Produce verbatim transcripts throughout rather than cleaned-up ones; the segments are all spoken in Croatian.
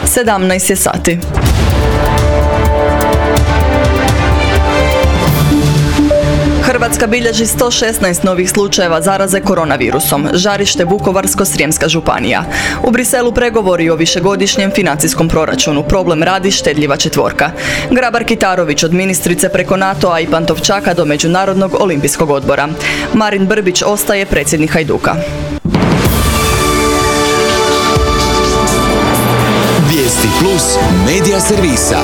sedamnaest je sati. Hrvatska bilježi sto šesnaest novih slučajeva zaraze koronavirusom, žarište Vukovarsko-srijemska županija. U Briselu pregovori o višegodišnjem financijskom proračunu, problem radi štedljiva četvorka. Grabar-Kitarović od ministrice preko NATO-a i Pantovčaka do Međunarodnog olimpijskog odbora. Marin Brbić ostaje predsjednik Hajduka. Vijesti plus medija servisa.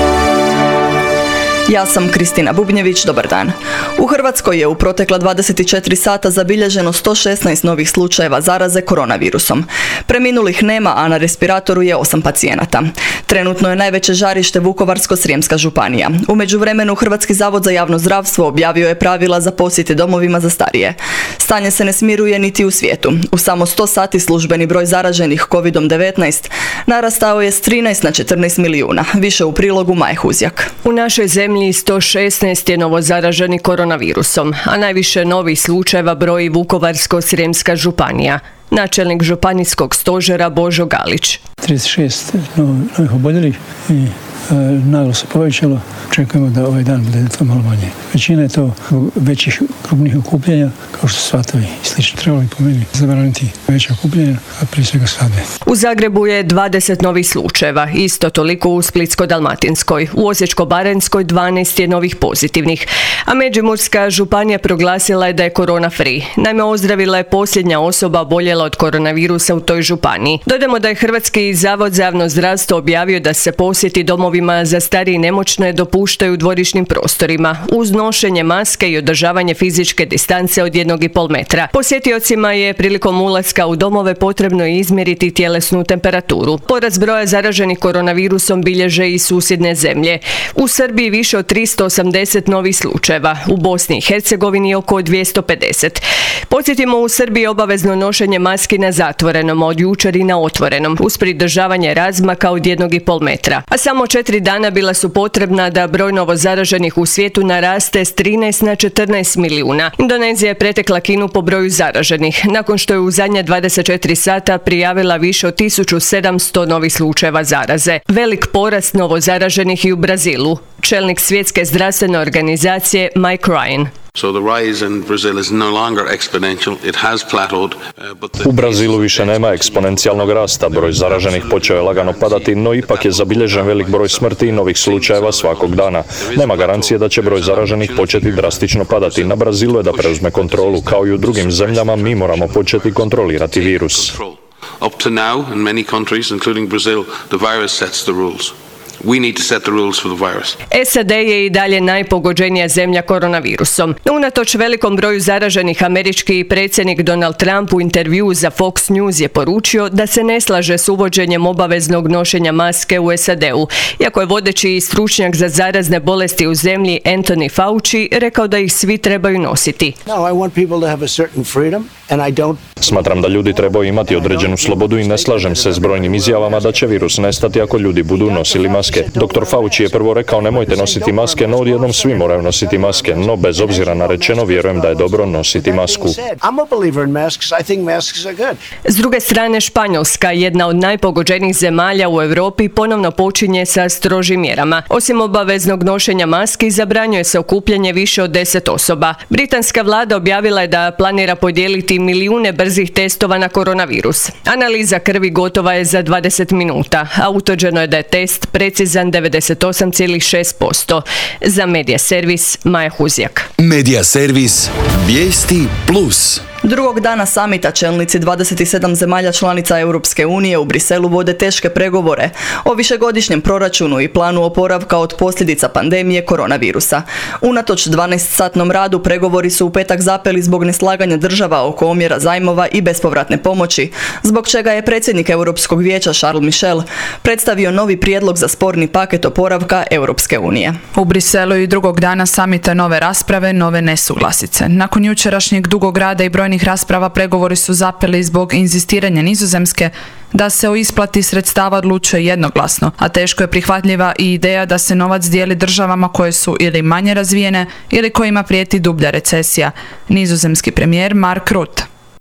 Ja sam Kristina Bubnjević, dobar dan. U Hrvatskoj je u protekla dvadeset četiri sata zabilježeno sto šesnaest novih slučajeva zaraze koronavirusom. Preminulih nema, a na respiratoru je osam pacijenata. Trenutno je najveće žarište Vukovarsko-srijemska županija. U međuvremenu Hrvatski zavod za javno zdravstvo objavio je pravila za posjete domovima za starije. Stanje se ne smiruje niti u svijetu. U samo sto sati službeni broj zaraženih kovidom devetnaest narastao je s trinaest na četrnaest milijuna. Više u prilogu Maje Huzjak. U našoj zemlji sto šesnaest je novo zaraženi koronavirusom, a najviše novih slučajeva broji Vukovarsko-srijemska županija. Načelnik županijskog stožera Božo Galić. trideset šest novih oboljelih i e, naglo se povećalo. Očekujemo da ovaj dan bude to malo manje. Većina je to većih krupnih okupljanja, kao što su svatovi i slično. Trebalo bi po meni zabraniti veća okupljanja, a prije svega svadbe. U Zagrebu je dvadeset novih slučajeva, isto toliko u Splitsko-dalmatinskoj. U Osječko-baranjskoj dvanaest je novih pozitivnih, a Međimurska županija proglasila je da je korona free. Naime, ozdravila je posljednja osoba oboljela od koronavirusa u toj županiji. Dodamo da je Hrvatski zavod za javno zdravstvo objavio da se posjeti domovima za starije i nemoćne dopuštaju u dvorišnim prostorima, uz nošenje maske i održavanje fizičke distance od jednog i pol metra. Posjetiocima je prilikom ulaska u domove potrebno izmjeriti tjelesnu temperaturu. Porast broja zaraženih koronavirusom bilježe i susjedne zemlje. U Srbiji više od tristo osamdeset novih slučajeva, u Bosni i Hercegovini oko dvjesto pedeset. Podsjetimo, u Srbiji obavezno nošenje maski na zatvorenom, od jučer i na otvorenom, uz pridržavanje razmaka od jednog i pol metra. A samo četiri dana bila su potrebna da broj novozaraženih u svijetu naraste s trinaest na četrnaest milijuna. Indonezija je pretekla Kinu po broju zaraženih, nakon što je u zadnje dvadeset četiri sata prijavila više od tisuću sedamsto novih slučajeva zaraze. Velik porast novozaraženih i u Brazilu. Čelnik Svjetske zdravstvene organizacije Mike Ryan. U Brazilu više nema eksponencijalnog rasta, broj zaraženih počeo je lagano padati, no ipak je zabilježen velik broj smrti i novih slučajeva svakog dana. Nema garancije da će broj zaraženih početi drastično padati. Na Brazilu je da preuzme kontrolu, kao i u drugim zemljama mi moramo početi kontrolirati virus. Up to now, in many countries, including Brazil, the virus sets the rules. We need to set the rules for the virus. S A D je i dalje najpogođenija zemlja koronavirusom. Unatoč velikom broju zaraženih, američki predsjednik Donald Trump u intervjuu za Fox News je poručio da se ne slaže s uvođenjem obaveznog nošenja maske u S A D-u, iako je vodeći stručnjak za zarazne bolesti u zemlji Anthony Fauci rekao da ih svi trebaju nositi. No, I want people to have a certain freedom and I don't. Smatram da ljudi trebaju imati određenu slobodu i ne slažem se s brojnim izjavama da će virus nestati ako ljudi budu nosili maske. doktor Fauci je prvo rekao nemojte nositi maske, no odjednom svi moraju nositi maske, no bez obzira na rečeno vjerujem da je dobro nositi masku. S druge strane, Španjolska, jedna od najpogođenijih zemalja u Europi, ponovno počinje sa strožim mjerama. Osim obaveznog nošenja maski, zabranjuje se okupljanje više od deset osoba. Britanska vlada objavila je da planira podijeliti milijune brzih testova na koronavirus. Analiza krvi gotova je za dvadeset minuta, a utvrđeno je da je test precizan devedeset osam zarez šest posto. Za Medija servis Maja Huzjak. Medija servis Vijesti plus. Drugog dana samita čelnici dvadeset sedam zemalja članica Europske unije u Briselu vode teške pregovore o višegodišnjem proračunu i planu oporavka od posljedica pandemije koronavirusa. Unatoč dvanaestsatnom radu pregovori su u petak zapeli zbog neslaganja država oko omjera zajmova i bespovratne pomoći, zbog čega je predsjednik Europskog vijeća Charles Michel predstavio novi prijedlog za sporni paket oporavka Europske unije. U Briselu i drugog dana samita nove rasprave, nove nesuglasice. Nakon jučerašnjeg dugog rada i brojnih rasprava pregovori su zapeli zbog inzistiranja Nizozemske da se o isplati sredstava odlučuje jednoglasno, a teško je prihvatljiva i ideja da se novac dijeli državama koje su ili manje razvijene ili kojima prijeti dublja recesija. Nizozemski premijer Mark Rutte.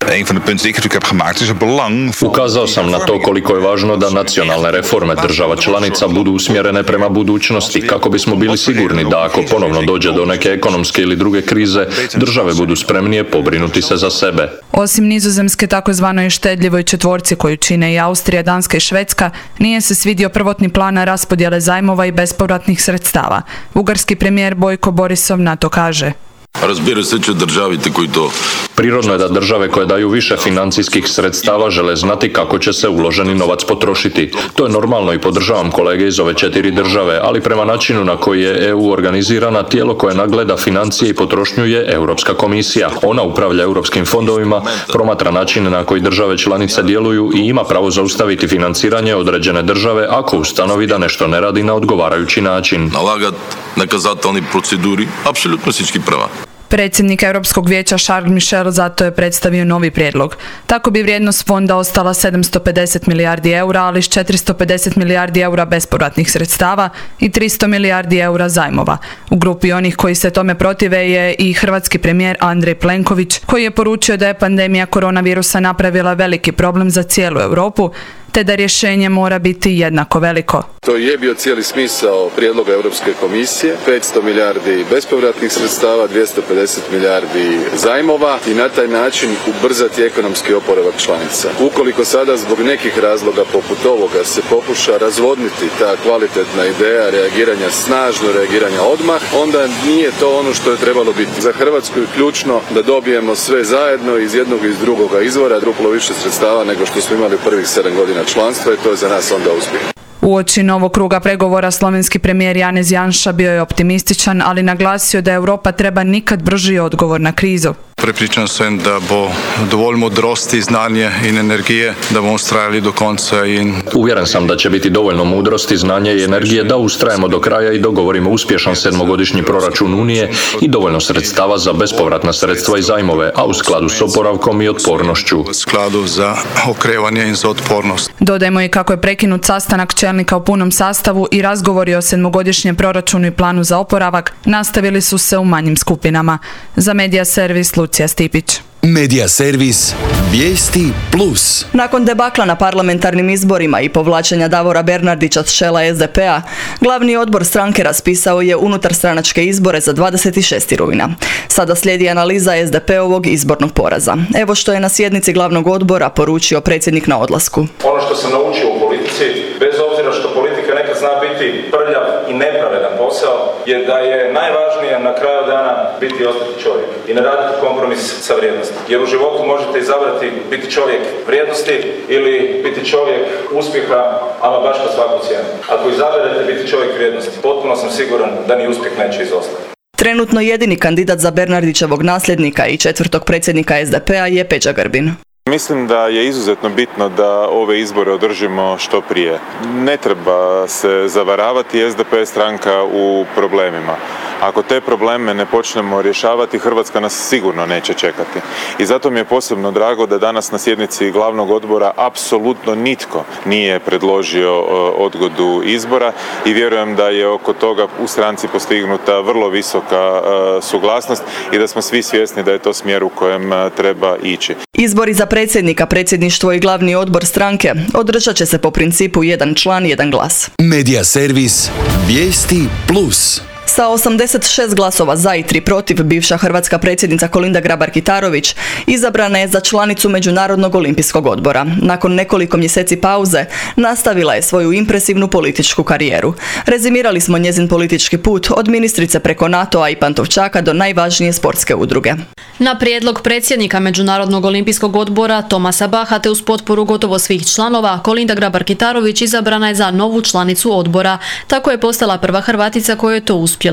Ukazao sam na to koliko je važno da nacionalne reforme država članica budu usmjerene prema budućnosti, kako bismo bili sigurni da ako ponovno dođe do neke ekonomske ili druge krize, države budu spremnije pobrinuti se za sebe. Osim Nizozemske takozvanoj štedljivoj četvorci koju čine i Austrija, Danska i Švedska, nije se svidio prvotni plan raspodjele zajmova i bespovratnih sredstava. Bugarski premijer Bojko Borisov na to kaže: Разбира се, че държавите, които... Prirodno je da države koje daju više financijskih sredstava žele znati kako će se uloženi novac potrošiti. To je normalno i podržavam kolege iz ove četiri države, ali prema načinu na koji je E U organizirana, tijelo koje nagleda financije i potrošnju je Europska komisija. Ona upravlja europskim fondovima, promatra način na koji države članice djeluju i ima pravo zaustaviti financiranje određene države ako ustanovi da nešto ne radi na odgovarajući način. Налагат наказателни процедури, апсолютно всички права. Predsjednik Europskog vijeća Charles Michel zato je predstavio novi prijedlog. Tako bi vrijednost fonda ostala sedamsto pedeset milijardi eura, ali s četiristo pedeset milijardi eura bespovratnih sredstava i tristo milijardi eura zajmova. U grupi onih koji se tome protive je i hrvatski premijer Andrej Plenković, koji je poručio da je pandemija koronavirusa napravila veliki problem za cijelu Europu, te da rješenje mora biti jednako veliko. To je bio cijeli smisao prijedloga Europske komisije, petsto milijardi bespovratnih sredstava, dvjesto pedeset milijardi zajmova i na taj način ubrzati ekonomski oporavak članica. Ukoliko sada zbog nekih razloga poput ovoga se pokuša razvodniti ta kvalitetna ideja reagiranja, snažno reagiranja odmah, onda nije to ono što je trebalo biti. Za Hrvatsku je ključno da dobijemo sve zajedno iz jednog i iz drugoga izvora, duplo više sredstava nego što smo imali prvih sedam godina članstva i to je za nas onda uspjeh. Uoči novog kruga pregovora slovenski premijer Janez Janša bio je optimističan, ali naglasio da Europa treba nikad brži odgovor na krizu. Prepričan sem, da bo dovolj modrosti, znanje i energije da bomo ustrajali do konca. In... Uvjeren sam da će biti dovoljno mudrosti, znanja i energije da ustrajemo do kraja i dogovorimo uspješan sedmogodišnji proračun Unije i dovoljno sredstava za bespovratna sredstva i zajmove, a u skladu s oporavkom i otpornošću. U skladu za okrevanje i za otpornost. Dodajmo i kako je prekinut sastanak čelnika u punom sastavu i razgovori o sedmogodišnjem proračunu i planu za oporavak nastavili su se u manjim skupinama. Za Medija servis Lucija Stipić. Medija servis Vijesti plus. Nakon debakla na parlamentarnim izborima i povlačenja Davora Bernardića s čela S D P-a, glavni odbor stranke raspisao je unutarstranačke izbore za dvadeset šestog rujna. Sada slijedi analiza S D P-ovog izbornog poraza. Evo što je na sjednici glavnog odbora poručio predsjednik na odlasku. Ono što sam naučio u politici, bez obzira što politika nekad zna biti prljav i nepravedan posao, je da je najvažnije na kraju dana biti i ostati čovjek i ne raditi kompromis sa vrijednosti. Jer u životu možete izabrati biti čovjek vrijednosti ili biti čovjek uspjeha, ali baš po svaku cijenu. Ako izaberete biti čovjek vrijednosti, potpuno sam siguran da ni uspjeh neće izostati. Trenutno jedini kandidat za Bernardićevog nasljednika i četvrtog predsjednika S D P-a je Peđa Grbin. Mislim da je izuzetno bitno da ove izbore održimo što prije. Ne treba se zavaravati, S D P je stranka u problemima. Ako te probleme ne počnemo rješavati, Hrvatska nas sigurno neće čekati. I zato mi je posebno drago da danas na sjednici glavnog odbora apsolutno nitko nije predložio odgodu izbora i vjerujem da je oko toga u stranci postignuta vrlo visoka suglasnost i da smo svi svjesni da je to smjer u kojem treba ići. Izbori za predsjednika, predsjedništvo i glavni odbor stranke održat će se po principu jedan član, jedan glas. Medija servis Vijesti plus. Sa osamdeset šest glasova za i tri protiv, bivša hrvatska predsjednica Kolinda Grabar-Kitarović izabrana je za članicu Međunarodnog olimpijskog odbora. Nakon nekoliko mjeseci pauze nastavila je svoju impresivnu političku karijeru. Rezimirali smo njezin politički put od ministrice preko NATO-a i Pantovčaka do najvažnije sportske udruge. Na prijedlog predsjednika Međunarodnog olimpijskog odbora Tomasa Baha te uz potporu gotovo svih članova, Kolinda Grabar-Kitarović izabrana je za novu članicu odbora. Tako je postala prva Hrvatica kojoj je to uspjelo.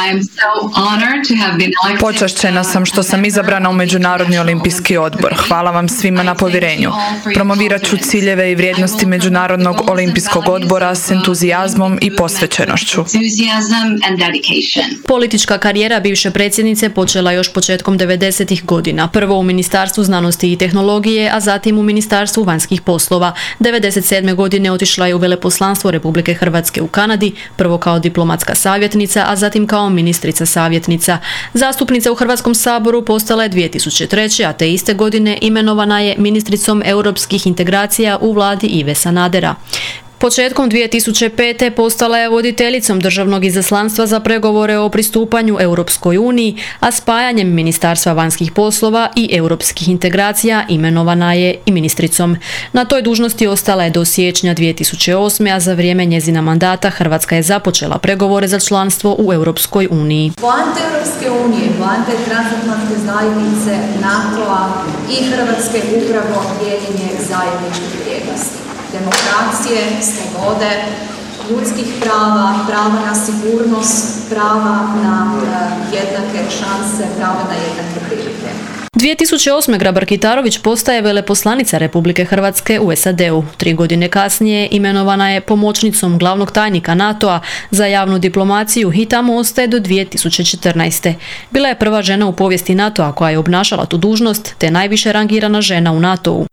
Počašćena sam što sam izabrana u Međunarodni olimpijski odbor. Hvala vam svima na povjerenju. Promovirat ću ciljeve i vrijednosti Međunarodnog olimpijskog odbora s entuzijazmom i posvećenošću. Politička karijera bivše predsjednice počela još početkom devedesetih godina. Prvo u Ministarstvu znanosti i tehnologije, a zatim u Ministarstvu vanjskih poslova. devedeset sedme godine otišla je u veleposlanstvo Republike Hrvatske u Kanadi, prvo kao diplomatska savjetnica, a zatim kao ministrica savjetnica. Zastupnica u Hrvatskom saboru postala je dvije tisuće treće. a te iste godine imenovana je ministricom europskih integracija u vladi Ive Sanadera. Početkom dvije tisuće pete. postala je voditeljicom državnog izaslanstva za pregovore o pristupanju Europskoj uniji, a spajanjem Ministarstva vanjskih poslova i europskih integracija imenovana je i ministricom. Na toj dužnosti ostala je do siječnja dvije tisuće osme. a za vrijeme njezina mandata Hrvatska je započela pregovore za članstvo u Europskoj uniji. Poanta Europske unije, poanta transatlantske zajednice, NATO-a i Hrvatske upravo dijeljenje zajedničkih vrijednosti. Demokracije, slobode, ljudskih prava, prava na sigurnost, prava na uh, jednake šanse, prava na jednake prilike. dvije tisuće osme. Grabar-Kitarović postaje veleposlanica Republike Hrvatske u S A D-u. Tri godine kasnije imenovana je pomoćnicom glavnog tajnika NATO-a za javnu diplomaciju i tamo ostaje do dvije tisuće četrnaeste. Bila je prva žena u povijesti NATO-a koja je obnašala tu dužnost, te najviše rangirana žena u NATO-u.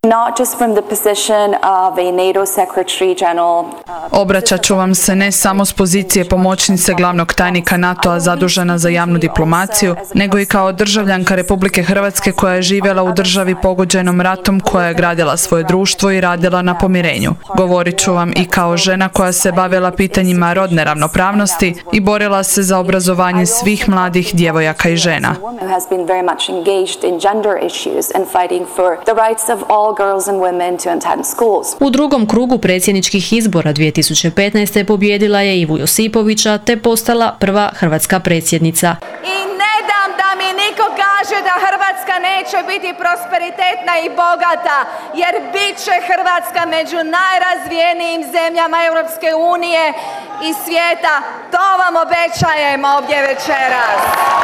Obraćat ću vam se ne samo s pozicije pomoćnice glavnog tajnika NATO-a zadužena za javnu diplomaciju, nego i kao državljanka Republike Hrvatske koja je živjela u državi pogođenom ratom, koja je gradila svoje društvo i radila na pomirenju. Govorit ću vam i kao žena koja se bavila pitanjima rodne ravnopravnosti i borila se za obrazovanje svih mladih djevojaka i žena. U drugom krugu predsjedničkih izbora dvije tisuće petnaeste. pobijedila je Ivu Josipovića te postala prva hrvatska predsjednica. Da mi niko kaže da Hrvatska neće biti prosperitetna i bogata, jer bit će Hrvatska među najrazvijenijim zemljama Europske unije i svijeta. To vam obećajem ovdje večeras.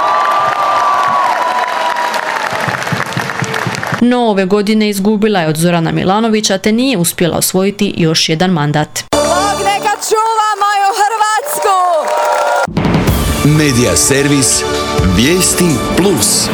No ove godine izgubila je od Zorana Milanovića te nije uspjela osvojiti još jedan mandat. Bog neka čuva moju Hrvatsku! Medija servis Vijesti plus.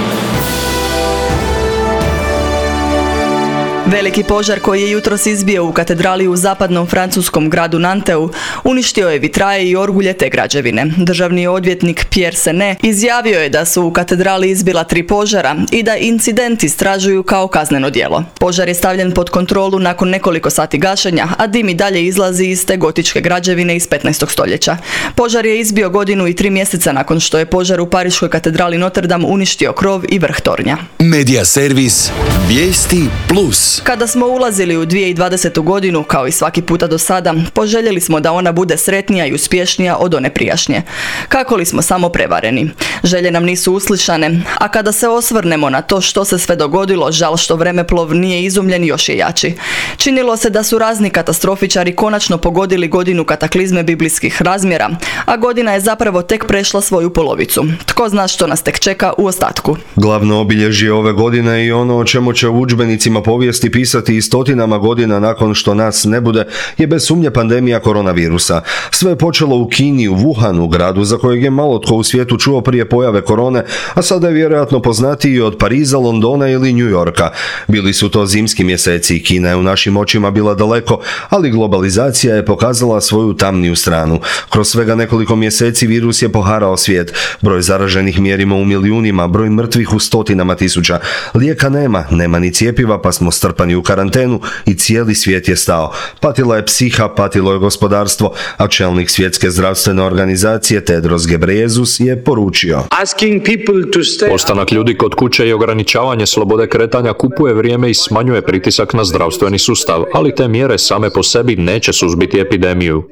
Veliki požar koji je jutros izbio u katedrali u zapadnom francuskom gradu Nanteu uništio je vitraje i orgulje te građevine. Državni odvjetnik Pierre Senet izjavio je da su u katedrali izbila tri požara i da incident istražuju kao kazneno djelo. Požar je stavljen pod kontrolu nakon nekoliko sati gašenja, a dim i dalje izlazi iz te gotičke građevine iz petnaestog stoljeća. Požar je izbio godinu i tri mjeseca nakon što je požar u pariškoj katedrali Notre Dame uništio krov i vrh tornja. Medija servis Vijesti plus. Kada smo ulazili u dvije tisuće dvadesetu. godinu, kao i svaki puta do sada, poželjeli smo da ona bude sretnija i uspješnija od one prijašnje. Kako li smo samo prevareni? Želje nam nisu uslišane, a kada se osvrnemo na to što se sve dogodilo, žal što vremeplov nije izumljen još je jači. Činilo se da su razni katastrofičari konačno pogodili godinu kataklizme biblijskih razmjera, a godina je zapravo tek prešla svoju polovicu. Tko zna što nas tek čeka u ostatku? Glavno obilježje ove godine i ono o čemu će u udžbenicima povijesti pisati i stotinama godina nakon što nas ne bude je bez sumnje pandemija koronavirusa. Sve je počelo u Kini, u Wuhanu, gradu za kojeg je malo tko u svijetu čuo prije pojave korone, a sada je vjerojatno poznatiji od Pariza, Londona ili New Yorka. Bili su to zimski mjeseci i Kina je u našim očima bila daleko, ali globalizacija je pokazala svoju tamniju stranu. Kroz svega nekoliko mjeseci virus je poharao svijet. Broj zaraženih mjerimo u milijunima, broj mrtvih u stotinama tisuća. Lijeka nema, nema ni cjepiva, pa smo strpani u karantenu i cijeli svijet je stao. Patila je psiha, patilo je gospodarstvo, a čelnik svjetske zdravstvene organizacije Tedros Ghebreyesus je poručio: Ostanak ljudi kod kuće i ograničavanje slobode kretanja kupuje vrijeme i smanjuje pritisak na zdravstveni sustav, ali te mjere same po sebi neće suzbiti epidemiju.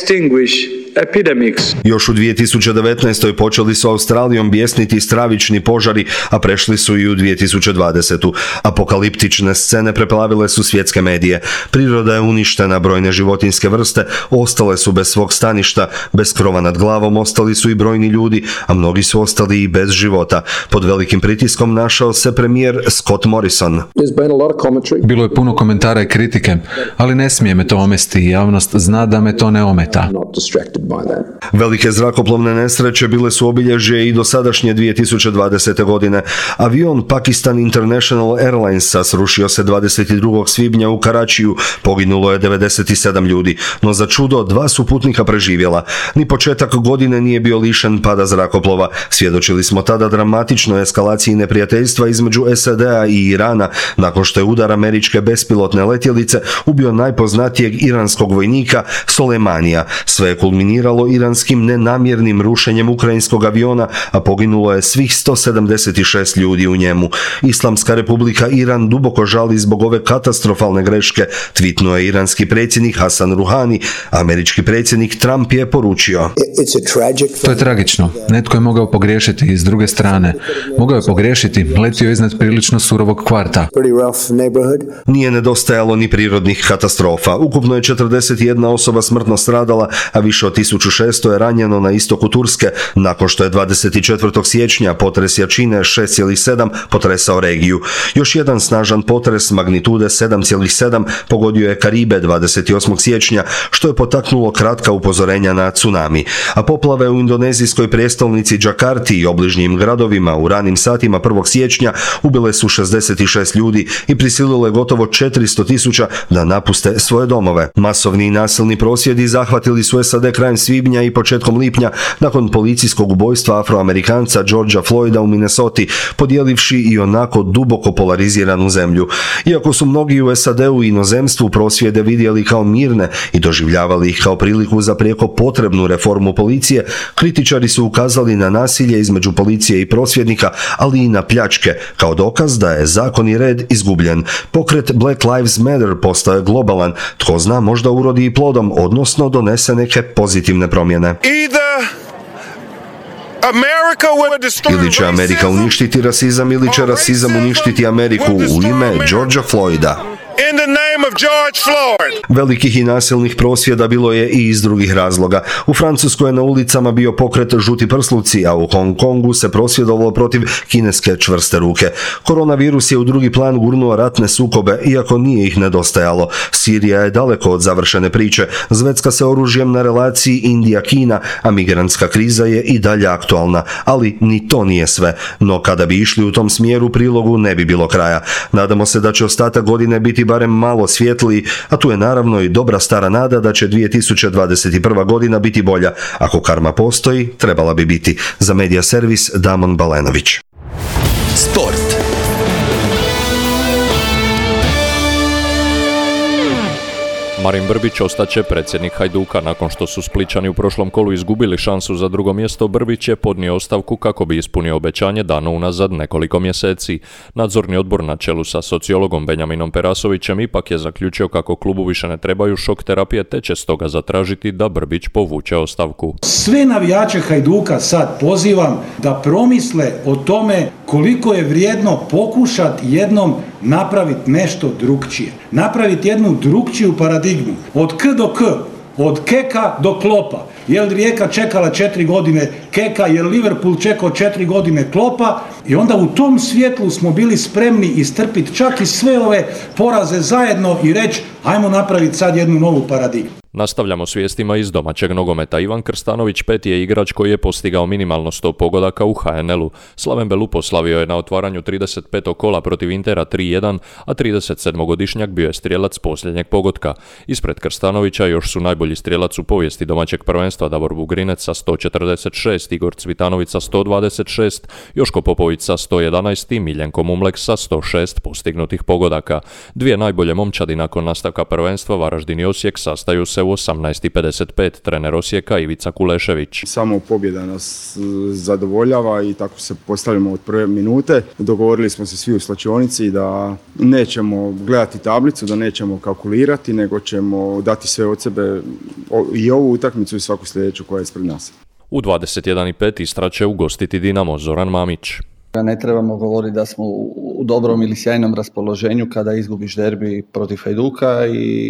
Još u dvije tisuće devetnaestoj. počeli su Australijom bijesniti stravični požari, a prešli su i u dvije tisuće dvadesetu. Apokaliptične scene preplavile su svjetske medije. Priroda je uništena, brojne životinjske vrste ostale su bez svog staništa, bez krova nad glavom ostali su i brojni ljudi, a mnogi su ostali i bez života. Pod velikim pritiskom našao se premijer Scott Morrison. Bilo je puno komentara i kritike, ali ne smije me to omesti i javnost zna da me to ne ometa. Velike zrakoplovne nesreće bile su obilježje i dosadašnje dvije tisuće dvadesete. godine. Avion Pakistan International Airlinesa srušio se dvadeset drugog svibnja u Karačiju, poginulo je devedeset sedam ljudi, no za čudo dva su putnika preživjela. Ni početak godine nije bio lišen pada zrakoplova. Svjedočili smo tada dramatičnoj eskalaciji neprijateljstva između S A D-a i Irana, nakon što je udar američke bespilotne letjelice ubio najpoznatijeg iranskog vojnika Soleimanija. Sve je kulminiralo iranskim nenamjernim rušenjem ukrajinskog aviona, a poginulo je svih sto sedamdeset šest ljudi u njemu. Islamska republika Iran duboko žali zbog ove katastrofalne greške, tvitnuo je iranski predsjednik Hasan Ruhani. Američki predsjednik Trump je poručio: To je tragično. Netko je mogao pogriješiti i s druge strane. Mogao je pogriješiti, letio je iznad prilično surovog kvarta. Nije nedostajalo ni prirodnih katastrofa. Ukupno je četrdeset jedna osoba smrtno stradala, a više od tisuću šesto je ranjeno na istoku Turske, nakon što je dvadeset četvrtog siječnja potres jačine šest zarez sedam potresao regiju. Još jedan snažan potres magnitude sedam zarez sedam pogodio je Karibe dvadeset osmog siječnja, što je potaknulo kratka upozorenja na tsunami. A poplave u indonezijskoj prijestolnici Džakarti i obližnjim gradovima u ranim satima prvog siječnja ubile su šezdeset šest ljudi i prisilile gotovo četiristo tisuća da napuste svoje domove. Masovni i nasilni prosvjedi zahvatili su S A D krajem svibnja i početkom lipnja nakon policijskog ubojstva Afroamerikanca Georgea Floyda u Minnesoti, podijelivši i onako duboko polariziranu zemlju. Iako su mnogi u S A D-u i inozemstvu prosvjede vidjeli kao mirne i doživljavali ih kao priliku za prijeko potrebnu reformu policije, kritičari su ukazali na nasilje između policije i prosvjednika, ali i na pljačke, kao dokaz da je zakon i red izgubljen. Pokret Black Lives Matter postao je globalan, tko zna možda urodi i plodom, odnosno donese neke pozitivne promjene. Ili će Amerika uništiti rasizam, ili će rasizam uništiti Ameriku u ime Georgea Floyda. In the name of George Floyd. Velikih i nasilnih prosvjeda bilo je i iz drugih razloga. U Francuskoj je na ulicama bio pokret Žuti prsluci, a u Hong Kongu se prosvjedovalo protiv kineske čvrste ruke. Koronavirus je u drugi plan gurnuo ratne sukobe, iako nije ih nedostajalo. Sirija je daleko od završene priče, zvecka se oružjem na relaciji Indija-Kina, a migrantska kriza je i dalje aktualna. Ali ni to nije sve. No kada bi išli u tom smjeru, prilogu ne bi bilo kraja. Nadamo se da će ostatak godine biti barem malo svjetliji, a tu je naravno i dobra stara nada da će dvije tisuće dvadeset prva. godina biti bolja. Ako karma postoji, trebala bi biti. Za Medija servis Damon Balenović. Sport. Marin Brbić ostaće predsjednik Hajduka. Nakon što su Splićani u prošlom kolu izgubili šansu za drugo mjesto, Brbić je podnio ostavku kako bi ispunio obećanje dano unazad nekoliko mjeseci. Nadzorni odbor na čelu sa sociologom Benjaminom Perasovićem ipak je zaključio kako klubu više ne trebaju šok terapije, te će stoga zatražiti da Brbić povuče ostavku. Sve navijače Hajduka sad pozivam da promisle o tome koliko je vrijedno pokušati jednom napraviti nešto drukčije. Napraviti jednu drukčiju paradigmu. Od K do K, od Keka do Klopa. Je li Rijeka čekala četiri godine Keka, je li Liverpool čekao četiri godine Klopa? I onda u tom svjetlu smo bili spremni istrpiti čak i sve ove poraze zajedno i reći ajmo napraviti sad jednu novu paradigmu. Nastavljamo s vijestima iz domaćeg nogometa. Ivan Krstanović peti je igrač koji je postigao minimalno sto pogodaka u H N L-u. Slaven Belupo slavio je na otvaranju trideset petog kola protiv Intera tri jedan, a trideset sedmogodišnjak bio je strijelac posljednjeg pogotka. Ispred Krstanovića još su najbolji strijelac u povijesti domaćeg prvenstva Davor Vugrinec sa sto četrdeset šest, Igor Cvitanović sa sto dvadeset šest, Joško Popović sa sto jedanaest i Miljenko Mumlek sa sto šest postignutih pogodaka. Dvije najbolje momčadi nakon nastavka prvenstva, Varaždin i Osijek, sastaju se u osamnaest i pedeset pet. Trener Osijeka Ivica Kulešević. Samo pobjeda nas zadovoljava i tako se postavljamo od prve minute. Dogovorili smo se svi u slačionici da nećemo gledati tablicu, da nećemo kalkulirati, nego ćemo dati sve od sebe i ovu utakmicu i svaku sljedeću koja je ispred nas. U dvadeset jedan i pet Istra će ugostiti Dinamo. Zoran Mamić. Ne trebamo govoriti da smo u dobrom ili sjajnom raspoloženju kada izgubiš derbi protiv Hajduka i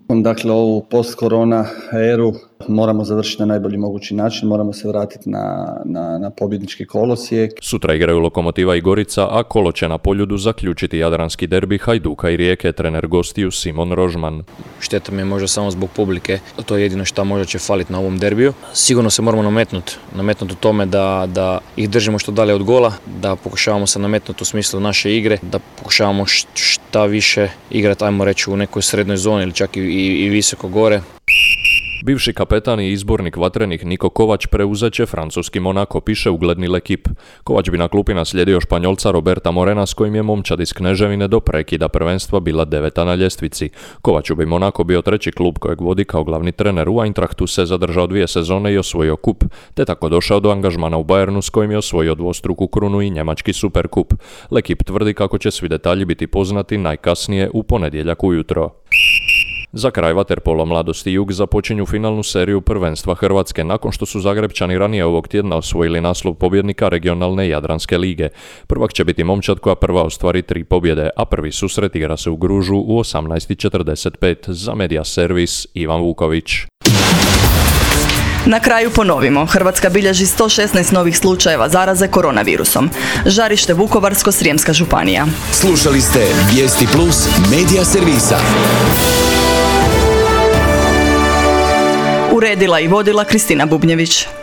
Dakle, ovu post-korona eru moramo završiti na najbolji mogući način, moramo se vratiti na, na, na pobjednički kolosijek. Sutra igraju Lokomotiva i Gorica, a kolo će na Poljudu zaključiti jadranski derbi Hajduka i Rijeke, trener gostiju Simon Rožman. Šteta mi je možda samo zbog publike, to je jedino što možda će faliti na ovom derbiju. Sigurno se moramo nametnuti, nametnuti u tome da, da ih držimo što dalje od gola, da pokušavamo se nametnuti u smislu naše igre, da pokušavamo šta više igrati, ajmo reći, u nekoj srednjoj zoni ili čak i, i, i visoko gore. Bivši kapetan i izbornik vatrenih Niko Kovač preuzet će francuski Monako, piše ugledni L'Equipe. Kovač bi na klupi naslijedio Španjolca Roberta Morena s kojim je momčad iz Kneževine do prekida prvenstva bila deveta na ljestvici. Kovaču bi Monako bio treći klub kojeg vodi kao glavni trener. U Eintrachtu se zadržao dvije sezone i osvojio kup, te tako došao do angažmana u Bayernu s kojim je osvojio dvostruku krunu i njemački superkup. L'Equipe tvrdi kako će svi detalji biti poznati najkasnije u ponedjeljak ujutro. Za kraj vaterpolo Mladosti Jug započinju finalnu seriju prvenstva Hrvatske nakon što su Zagrebčani ranije ovog tjedna osvojili naslov pobjednika regionalne Jadranske lige. Prvak će biti momčad koja prva ostvari tri pobjede, a prvi susret igra se u Gružu u osamnaest i četrdeset pet. Za Media Servis Ivan Vuković. Na kraju ponovimo, Hrvatska bilježi sto šesnaest novih slučajeva zaraze koronavirusom. Žarište Vukovarsko-srijemska županija. Slušali ste Vijesti Plus Media Servisa. Uredila i vodila Kristina Bubnjević.